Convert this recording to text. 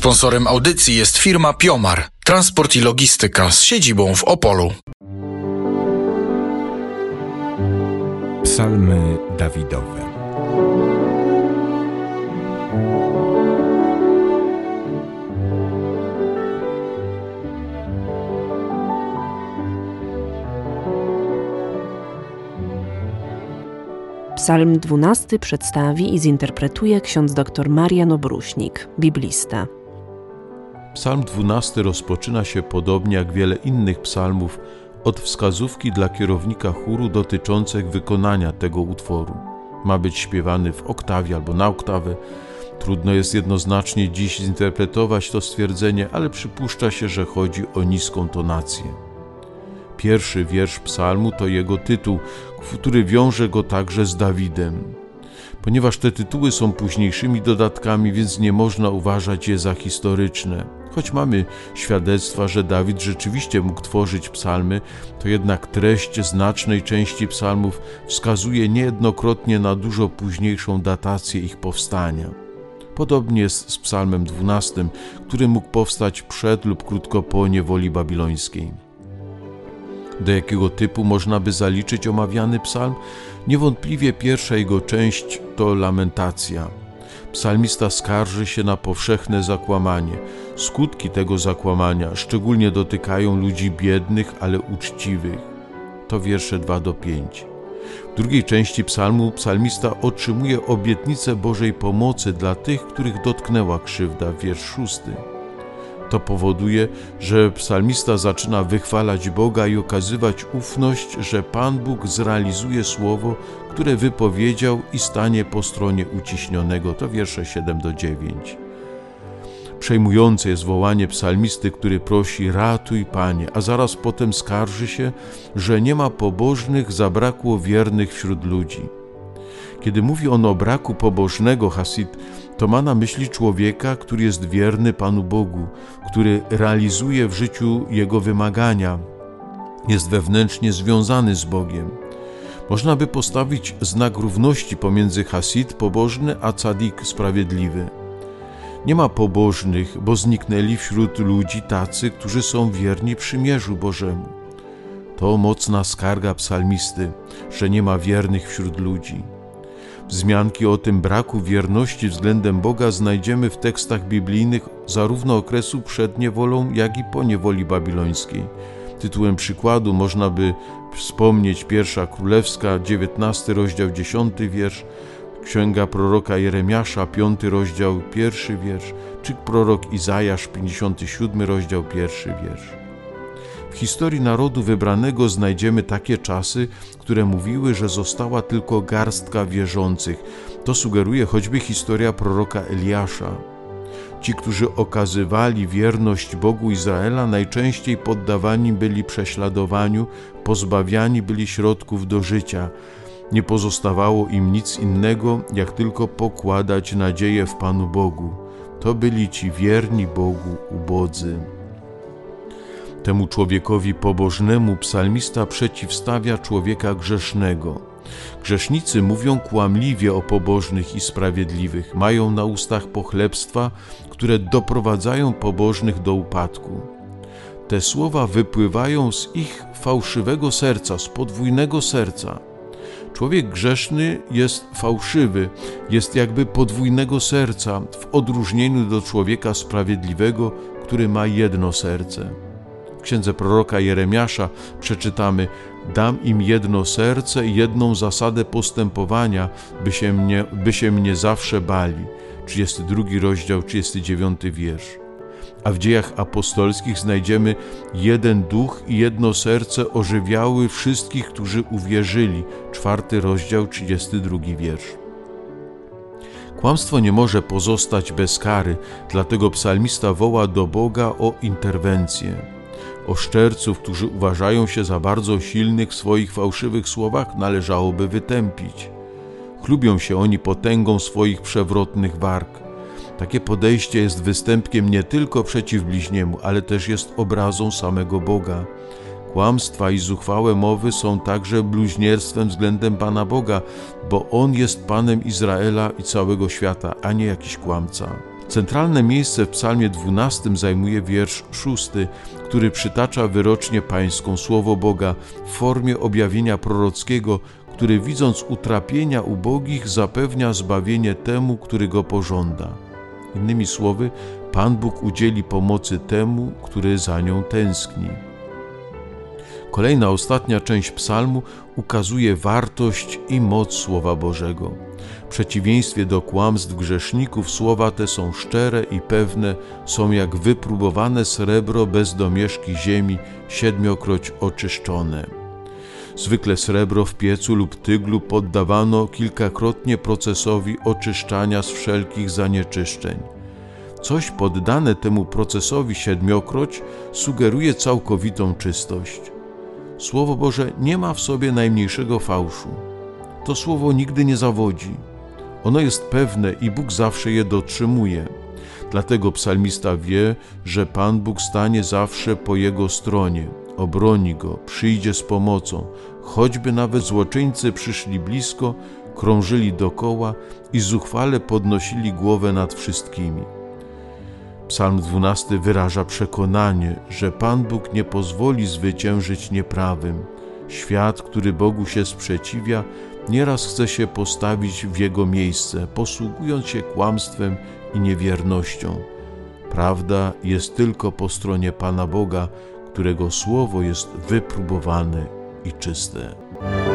Sponsorem audycji jest firma Piomar, transport i logistyka z siedzibą w Opolu. Psalmy Dawidowe. Psalm 12 przedstawi i zinterpretuje ksiądz dr Marian Obruśnik, biblista. Psalm 12 rozpoczyna się podobnie jak wiele innych psalmów od wskazówki dla kierownika chóru dotyczących wykonania tego utworu. Ma być śpiewany w oktawie albo na oktawę. Trudno jest jednoznacznie dziś zinterpretować to stwierdzenie, ale przypuszcza się, że chodzi o niską tonację. Pierwszy wiersz psalmu to jego tytuł, który wiąże go także z Dawidem. Ponieważ te tytuły są późniejszymi dodatkami, więc nie można uważać je za historyczne. Choć mamy świadectwa, że Dawid rzeczywiście mógł tworzyć psalmy, to jednak treść znacznej części psalmów wskazuje niejednokrotnie na dużo późniejszą datację ich powstania. Podobnie jest z psalmem 12, który mógł powstać przed lub krótko po niewoli babilońskiej. Do jakiego typu można by zaliczyć omawiany psalm? Niewątpliwie pierwsza jego część to lamentacja. Psalmista skarży się na powszechne zakłamanie. Skutki tego zakłamania szczególnie dotykają ludzi biednych, ale uczciwych. To wiersze 2-5. W drugiej części psalmu psalmista otrzymuje obietnicę Bożej pomocy dla tych, których dotknęła krzywda, wiersz 6. To powoduje, że psalmista zaczyna wychwalać Boga i okazywać ufność, że Pan Bóg zrealizuje słowo, które wypowiedział i stanie po stronie uciśnionego. To wiersze 7-9. Przejmujące jest wołanie psalmisty, który prosi: ratuj, Panie, a zaraz potem skarży się, że nie ma pobożnych, zabrakło wiernych wśród ludzi. Kiedy mówi on o braku pobożnego Hasid, to ma na myśli człowieka, który jest wierny Panu Bogu, który realizuje w życiu Jego wymagania, jest wewnętrznie związany z Bogiem. Można by postawić znak równości pomiędzy Hasid pobożny a Cadik sprawiedliwy. Nie ma pobożnych, bo zniknęli wśród ludzi tacy, którzy są wierni przymierzu Bożemu. To mocna skarga psalmisty, że nie ma wiernych wśród ludzi. Wzmianki o tym braku wierności względem Boga znajdziemy w tekstach biblijnych zarówno okresu przed niewolą, jak i po niewoli babilońskiej. Tytułem przykładu można by wspomnieć Pierwsza Królewska, 19 rozdział, 10 wiersz, Księga proroka Jeremiasza, 5 rozdział, 1 wiersz, czy prorok Izajasz, 57 rozdział, 1 wiersz. W historii narodu wybranego znajdziemy takie czasy, które mówiły, że została tylko garstka wierzących. To sugeruje choćby historia proroka Eliasza. Ci, którzy okazywali wierność Bogu Izraela, najczęściej poddawani byli prześladowaniu, pozbawiani byli środków do życia. Nie pozostawało im nic innego, jak tylko pokładać nadzieję w Panu Bogu. To byli ci wierni Bogu ubodzy. Temu człowiekowi pobożnemu psalmista przeciwstawia człowieka grzesznego. Grzesznicy mówią kłamliwie o pobożnych i sprawiedliwych, mają na ustach pochlebstwa, które doprowadzają pobożnych do upadku. Te słowa wypływają z ich fałszywego serca, z podwójnego serca. Człowiek grzeszny jest fałszywy, jest jakby podwójnego serca w odróżnieniu do człowieka sprawiedliwego, który ma jedno serce. W księdze proroka Jeremiasza przeczytamy: dam im jedno serce i jedną zasadę postępowania, by się mnie zawsze bali. 32 rozdział, 39 wiersz. A w Dziejach Apostolskich znajdziemy: jeden duch i jedno serce ożywiały wszystkich, którzy uwierzyli. 4 rozdział, 32 wiersz. Kłamstwo nie może pozostać bez kary, dlatego psalmista woła do Boga o interwencję. Oszczerców, którzy uważają się za bardzo silnych w swoich fałszywych słowach, należałoby wytępić. Chlubią się oni potęgą swoich przewrotnych warg. Takie podejście jest występkiem nie tylko przeciw bliźniemu, ale też jest obrazą samego Boga. Kłamstwa i zuchwałe mowy są także bluźnierstwem względem Pana Boga, bo On jest Panem Izraela i całego świata, a nie jakiś kłamca. Centralne miejsce w psalmie 12 zajmuje wiersz 6, który przytacza wyrocznie pańską, słowo Boga w formie objawienia prorockiego, który widząc utrapienia ubogich zapewnia zbawienie temu, który go pożąda. Innymi słowy, Pan Bóg udzieli pomocy temu, który za nią tęskni. Kolejna, ostatnia część psalmu ukazuje wartość i moc Słowa Bożego. W przeciwieństwie do kłamstw grzeszników słowa te są szczere i pewne, są jak wypróbowane srebro bez domieszki ziemi, 7-kroć oczyszczone. Zwykle srebro w piecu lub tyglu poddawano kilkakrotnie procesowi oczyszczania z wszelkich zanieczyszczeń. Coś poddane temu procesowi 7-kroć sugeruje całkowitą czystość. Słowo Boże nie ma w sobie najmniejszego fałszu. To słowo nigdy nie zawodzi. Ono jest pewne i Bóg zawsze je dotrzymuje. Dlatego psalmista wie, że Pan Bóg stanie zawsze po jego stronie, obroni go, przyjdzie z pomocą, choćby nawet złoczyńcy przyszli blisko, krążyli dokoła i zuchwale podnosili głowę nad wszystkimi. Psalm 12 wyraża przekonanie, że Pan Bóg nie pozwoli zwyciężyć nieprawym. Świat, który Bogu się sprzeciwia, nieraz chce się postawić w Jego miejsce, posługując się kłamstwem i niewiernością. Prawda jest tylko po stronie Pana Boga, którego słowo jest wypróbowane i czyste.